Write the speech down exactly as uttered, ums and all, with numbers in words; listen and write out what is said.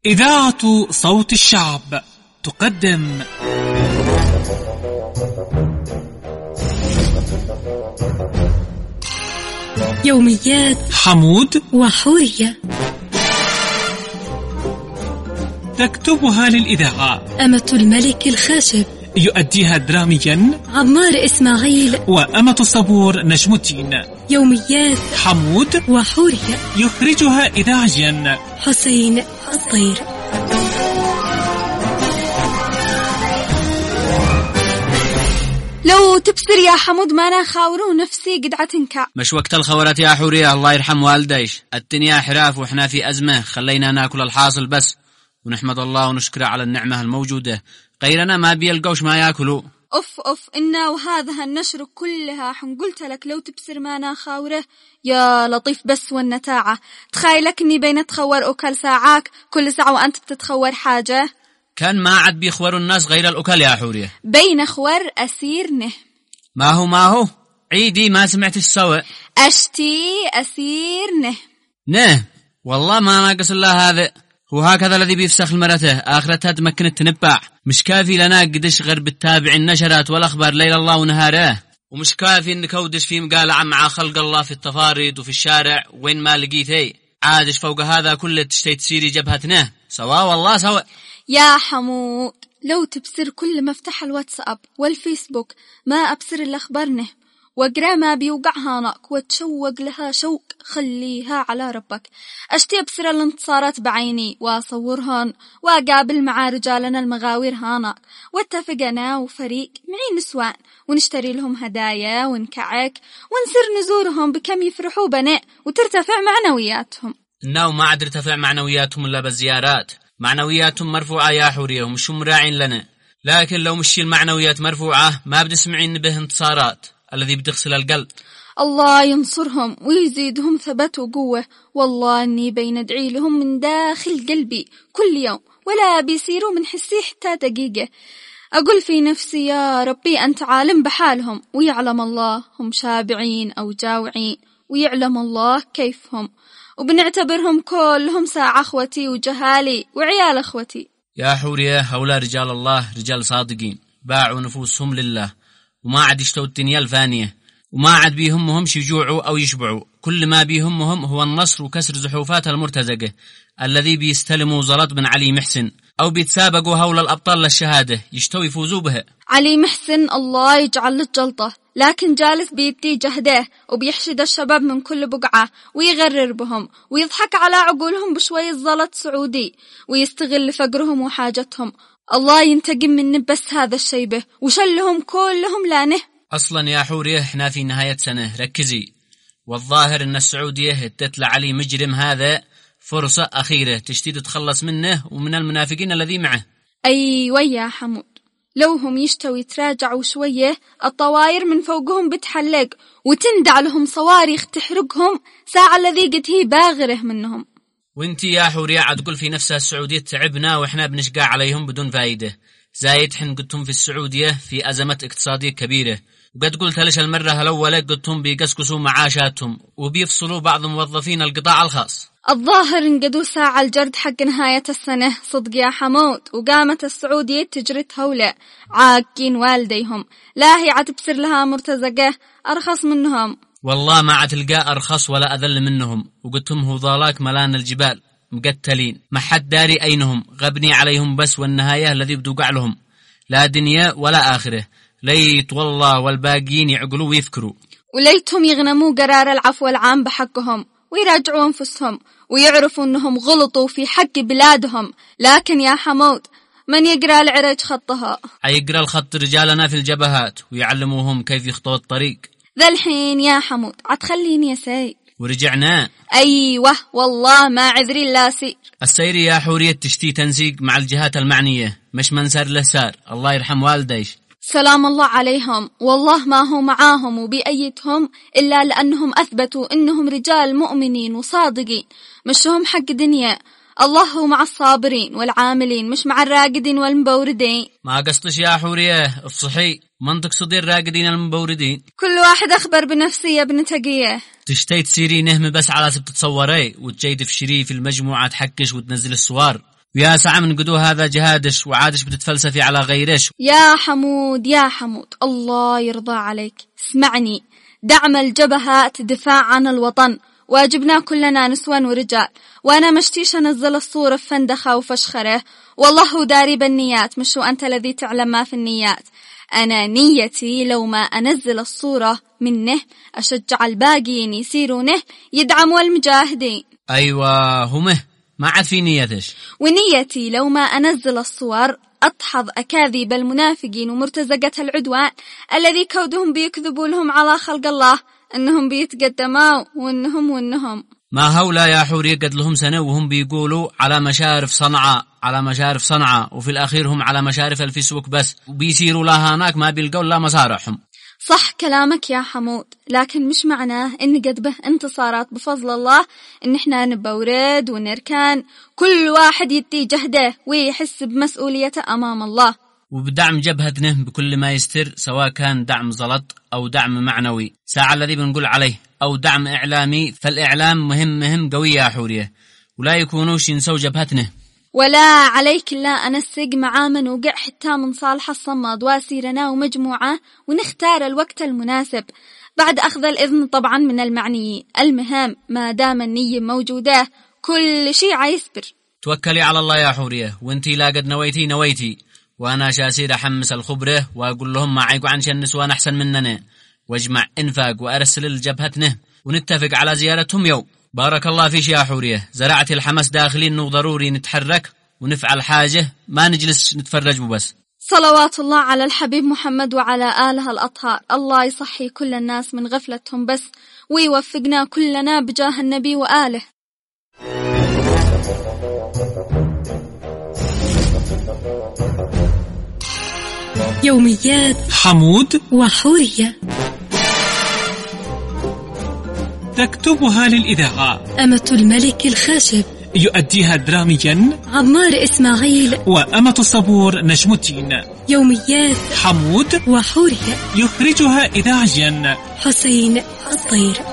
إذاعة صوت الشعب تقدم يوميات حمود وحورية، تكتبها للإذاعة أمة الملك الخاشب، يؤديها دراميا عمار إسماعيل، وأمة الصبور نجم الدين. يوميات حمود وحورية، يخرجها إذاعيا حسين الطير. لو تبصر يا حمود ما أنا خاورو نفسي قدعة تنكع. مش وقت الخورات يا حورية، الله يرحم والديش. الدنيا حراف وإحنا في أزمة، خلينا ناكل الحاصل بس ونحمد الله ونشكره على النعمة الموجودة. غيرنا ما بيلقوش ما ياكلوا. أف أف إنا وهذا هالنشر كلها حنقلت لك لو تبصر ما أنا خاوره يا لطيف بس والنتاعة. تخيلك إني بين تخور أكل ساعاك كل ساعة وأنت بتتخور حاجة. كان ما عاد بيخوروا الناس غير الأكل يا حورية. بين خور أسير نه. ما هو ما هو عيدي ما سمعت السوا. أشتي أسير نه. نه والله ما ناقص الله هذا. وهكذا الذي بيفسخ المرته آخرتها تمكن التنبع. مش كافي لنا قدش غير بالتابع النشرات والأخبار ليل الله ونهاره. ومش كافي نكودش في مقالعة مع خلق الله في التفاريد وفي الشارع وين ما لقيتي. عادش فوق هذا كله تشتي تسيري جبهتنا سوا والله سوا. يا حمود لو تبصر كل ما افتح الواتساب والفيسبوك ما أبصر الأخبار نه، واقرأ ما بيوقع هانك وتشوق لها شوق خليها على ربك. أشتي أبصر الانتصارات بعيني وأصورهن وأقابل مع رجالنا المغاوير هانك واتفق أنا وفريق معي نسوان ونشتري لهم هدايا ونكعك ونصير نزورهم بكم يفرحوا بنا وترتفع معنوياتهم. إنه ما عاد ارتفع معنوياتهم إلا بالزيارات. معنوياتهم مرفوعة يا حورية ومش مراعين لنا. لكن لو مشي المعنويات مرفوعة ما بنسمعين به انتصارات الذي بتغسل القلب. الله ينصرهم ويزيدهم ثبات وقوة. والله أني بين أدعي لهم من داخل قلبي كل يوم ولا بيصيروا من حسي حتى دقيقة. أقول في نفسي يا ربي أنت عالم بحالهم ويعلم الله هم شابعين أو جاوعين ويعلم الله كيفهم، وبنعتبرهم كلهم ساعة أخوتي وجهالي وعيال أخوتي. يا حورية هؤلاء رجال الله، رجال صادقين باعوا نفوسهم لله وما عاد يشتوا الدنيا الفانية، وما عاد بيهمهم يجوعوا أو يشبعوا. كل ما بيهمهم هو النصر وكسر زحوفات المرتزقة الذي بيستلموا زلط بن علي محسن أو بيتسابقوا هول الأبطال للشهادة يشتوا يفوزوا بها. علي محسن الله يجعل الجلطة، لكن جالس بيدي جهده وبيحشد الشباب من كل بقعة ويغرر بهم ويضحك على عقولهم بشوية زلط سعودي ويستغل فقرهم وحاجتهم. الله ينتقم من بس هذا الشيبه وشلهم كلهم لانه. أصلا يا حوريه احنا في نهاية سنة، ركزي. والظاهر ان السعودية ادت علي مجرم هذا فرصة أخيرة تشتي تتخلص منه ومن المنافقين الذي معه. أيوة يا حمود لو هم يشتوا يتراجعوا شوية الطواير من فوقهم بتحلق وتندع لهم صواريخ تحرقهم ساعة الذي قد هي باغره منهم. وانتي يا حورية عاد تقول في نفسها السعودية تعبنا وإحنا بنشقى عليهم بدون فايدة. زايد حين قلتهم في السعودية في أزمة اقتصادية كبيرة، وقد قلت ليش المرة الأولى قلتهم بيقسقسوا معاشاتهم وبيفصلوا بعض موظفين القطاع الخاص. الظاهر انقدوا ساعة الجرد حق نهاية السنة صدق يا حمود، وقامت السعودية تجري هولة عاقين والديهم لا هي عتبصر لها مرتزقة أرخص منهم. والله ما عتلقى أرخص ولا أذل منهم. وقلتهم هو ضالاك ملان الجبال مقتلين ما حد داري أينهم، غبني عليهم بس والنهاية الذي بدوقع لهم لا دنيا ولا آخرة. ليت والله والباقيين يعقلوا ويفكروا، وليتهم يغنموا قرار العفو العام بحقهم ويراجعوا أنفسهم ويعرفوا أنهم غلطوا في حق بلادهم. لكن يا حمود من يقرأ العرج خطها؟ يقرأ الخط رجالنا في الجبهات ويعلموهم كيف يخطوا الطريق. ذا الحين يا حمود عتخليني يا سيد. ورجعنا. أيوة والله ما عذري لا سير. السير يا حورية تشتي تنسيق مع الجهات المعنية، مش من سار له سار. الله يرحم والديش سلام الله عليهم. والله ما هو معاهم وبأيتهم إلا لأنهم أثبتوا إنهم رجال مؤمنين وصادقين مشهم حق دنيا. الله هو مع الصابرين والعاملين مش مع الراقدين والمبوردين. ما قصتش يا حورية افصحي، من تقصدي الراقدين المبوردين؟ كل واحد أخبر بنفسه يا ابن تقية. تشتي تسيري نهم بس على سبت تصوري وتجي تفشري في المجموعات حقش وتنزل الصور ويا ساعة من قدو هذا جهادش وعادش بتتفلسفي على غيرش. يا حمود يا حمود الله يرضى عليك، اسمعني، دعم الجبهات دفاع عن الوطن واجبنا كلنا نسوان ورجال، وأنا مشتيش أنزل الصورة في فندخة وفشخره، والله داري بالنيات، مش أنت الذي تعلم ما في النيات. أنا نيتي لو ما أنزل الصورة منه أشجع الباقيين يسيرونه يدعموا المجاهدين. أيوة همه ما عاد في نيتش. ونيتي لو ما أنزل الصور أدحض أكاذيب المنافقين ومرتزقة العدوان الذي كودهم بيكذبوا لهم على خلق الله أنهم بيتقدموا وأنهم وأنهم ما هؤلاء يا حوري قد لهم سنة وهم بيقولوا على مشارف صنعاء على مشارف صنعاء وفي الأخير هم على مشارف الفيسبوك بس، وبيسيروا لها هناك ما بيلقوا لا مصارحهم. صح كلامك يا حمود، لكن مش معناه إن قد به انتصارات بفضل الله إن إحنا نبورد ونركان، كل واحد يدي جهده ويحس بمسؤوليته أمام الله، وبدعم جبهتنا بكل ما يستر، سواء كان دعم زلط أو دعم معنوي ساعة الذي بنقول عليه، أو دعم إعلامي. فالإعلام مهم مهم قوي يا حورية، ولا يكونوش ينسوا جبهتنا. ولا عليك لا أنسق مع من وقع حتى من صالح الصماد واسيرنا ومجموعة ونختار الوقت المناسب بعد أخذ الإذن طبعا من المعنيين. المهم ما دام النية موجودة كل شيء عيسبر. توكلي على الله يا حورية، وانتي لا قد نويتي نويتي، وأنا شاسير أحمس الخبرة وأقول لهم ما عيقوا عن النسوان أحسن مننا، واجمع إنفاق وأرسل لجبهتنا ونتفق على زيارتهم يوم. بارك الله فيش يا حورية، زرعت الحماس داخلي إنه ضروري نتحرك ونفعل حاجة، ما نجلس نتفرج بس. صلوات الله على الحبيب محمد وعلى آله الأطهار، الله يصحي كل الناس من غفلتهم بس، ويوفقنا كلنا بجاه النبي وآله. يوميات حمود وحورية تكتبها للإذاعة أمة الملك الخاشب، يؤديها دراميا عمار إسماعيل، وأمة الصبور نجم الدين. يوميات حمود وحورية يخرجها إذاعيا حسين الطير.